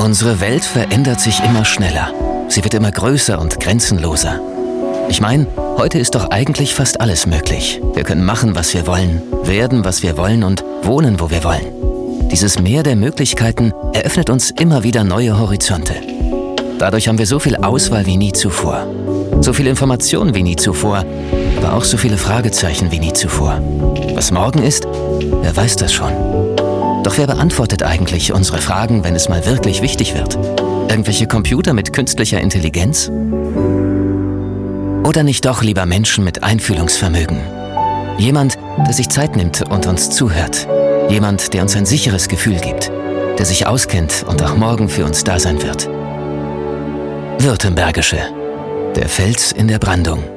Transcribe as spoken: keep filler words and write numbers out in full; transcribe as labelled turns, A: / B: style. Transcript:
A: Unsere Welt verändert sich immer schneller. Sie wird immer größer und grenzenloser. Ich meine, heute ist doch eigentlich fast alles möglich. Wir können machen, was wir wollen, werden, was wir wollen und wohnen, wo wir wollen. Dieses Meer der Möglichkeiten eröffnet uns immer wieder neue Horizonte. Dadurch haben wir so viel Auswahl wie nie zuvor. So viel Information wie nie zuvor, aber auch so viele Fragezeichen wie nie zuvor. Was morgen ist, wer weiß das schon. Doch wer beantwortet eigentlich unsere Fragen, wenn es mal wirklich wichtig wird? Irgendwelche Computer mit künstlicher Intelligenz? Oder nicht doch lieber Menschen mit Einfühlungsvermögen? Jemand, der sich Zeit nimmt und uns zuhört. Jemand, der uns ein sicheres Gefühl gibt. Der sich auskennt und auch morgen für uns da sein wird. Württembergische. Der Fels in der Brandung.